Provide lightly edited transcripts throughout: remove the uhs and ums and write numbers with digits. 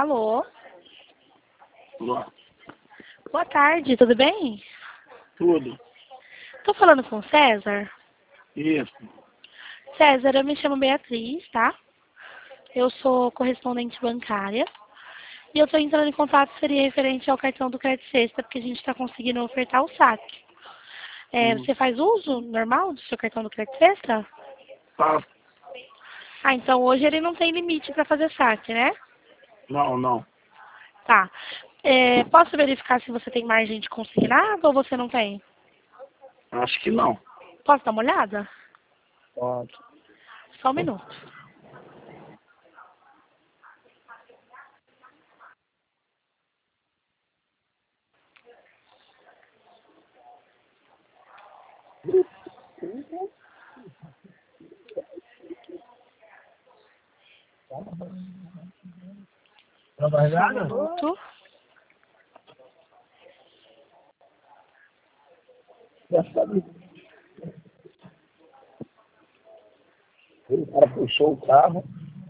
Alô? Olá. Boa tarde, tudo bem? Tudo. Tô falando com o César? Isso. César, eu me chamo Beatriz, tá? Eu sou correspondente bancária. E eu tô entrando em contato, seria referente ao cartão do Crédito Sexta, porque a gente tá conseguindo ofertar o saque. Hum. Você faz uso normal do seu cartão do Crédito Sexta? Tá. Ah, então hoje ele não tem limite para fazer saque, né? Não. Tá. Posso verificar se você tem margem de consignado ou você não tem? Acho que não. Posso dar uma olhada? Pode. Só um minuto. Só um minuto. O cara puxou o carro.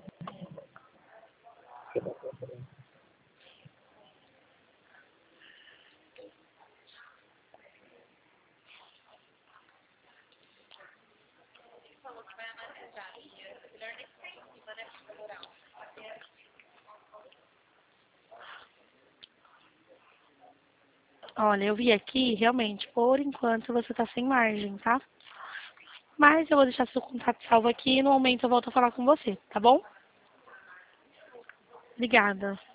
Olha, eu vi aqui, realmente, por enquanto você tá sem margem, tá? Mas eu vou deixar seu contato salvo aqui e no momento eu volto a falar com você, tá bom? Obrigada.